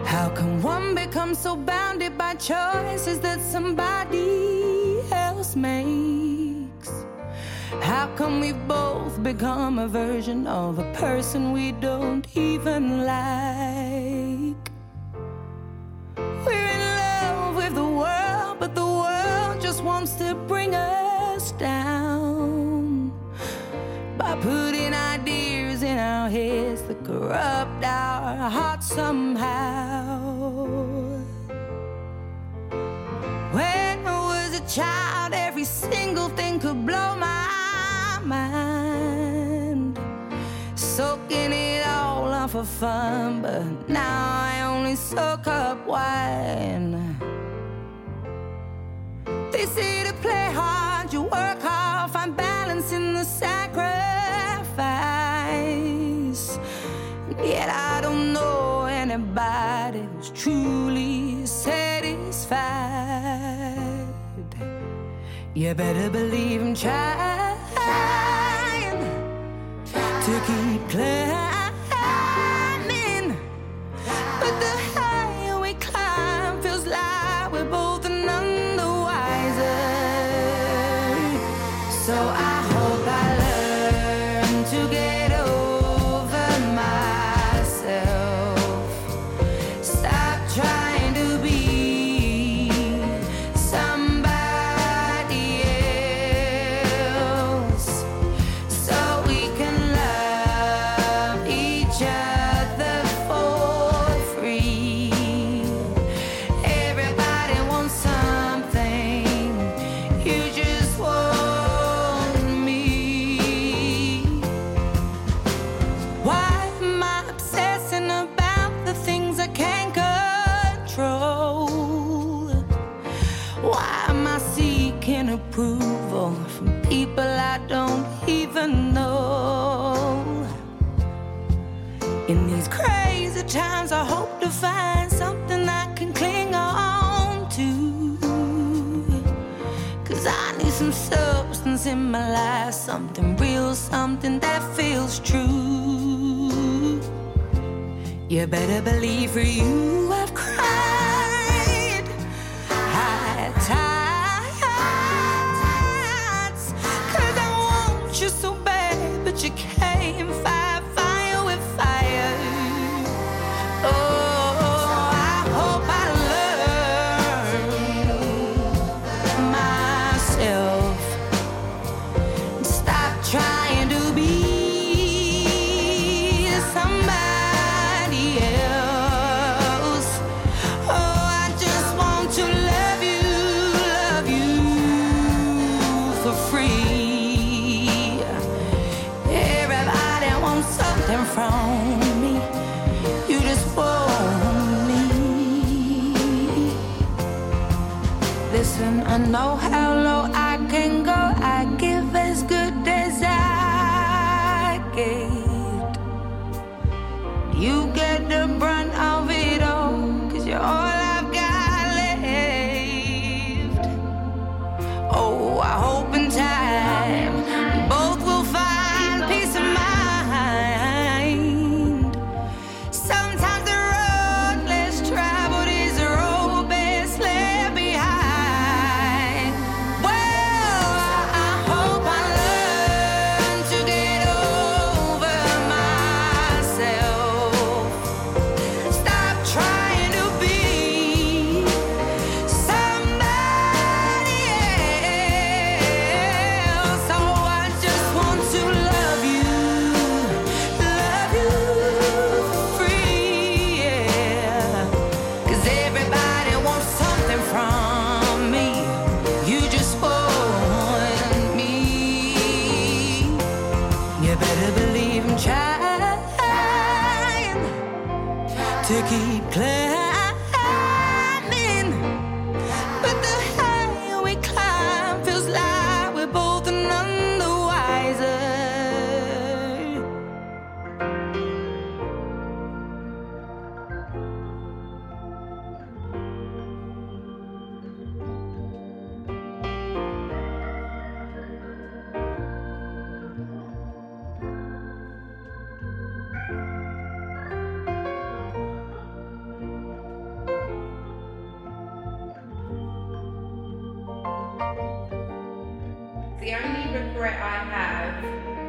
How can one become so bounded by choices that somebody else makes? How come we both become a version of a person we don't even like? We're in love with the world, but the world just wants to bring us down by putting ideas in our heads that corrupt our hearts somehow. When I was a child, every single thing could blow my mind, soaking it all up for fun, but now I only soak up wine. They say to play hard, you work hard, find balance in the sacrifice. Yet I don't know anybody who's truly satisfied. You better believe I'm trying to keep climbing, but the higher we climb feels like we're both none the wiser. So I hope I learn to get over myself, stop trying to be somebody else, so we can love each other for free. Everybody wants something, you just want me. Why am I obsessing about the things I can't control? Why am I seeking approval from people I don't even know? In these crazy times, I hope to find something I can cling on to, 'cause I need some substance in my life, something real, something that feels true. You better believe for you I've cried high tides, 'cause I want you so bad, but you can't fight fire with fire. Oh, I hope I learn myself, stop trying to be somebody else. Oh, I just want to love you for free. Everybody wants something from me, you just want me. Listen, I know how low I can go, I give as good as I get. You get the brunt of it all, 'cause you're all I've got left. Oh, I hope in time we both will find peace of mind. Sometimes the road less traveled is the road best left behind. Well, I hope I learn to get over myself, stop trying to be somebody else. Oh, I just want to love you for free, yeah. 'Cause everybody wants something from me, you just want me. You better believe I'm trying to keep climbing, but the higher we climb feels like we're both none the wiser. regret I have,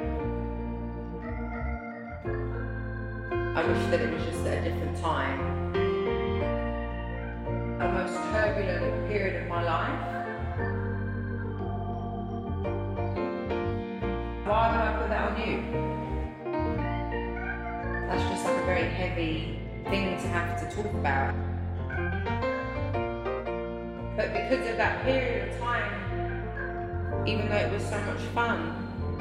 I wish that it was just at a different time. The most turbulent period of my life. Why would I put that on you? That's just like a very heavy thing to have to talk about. But because of that period of time, even though it was so much fun,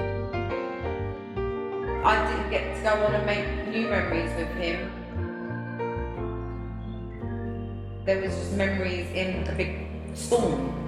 I didn't get to go on and make new memories with him. There was just memories in a big storm.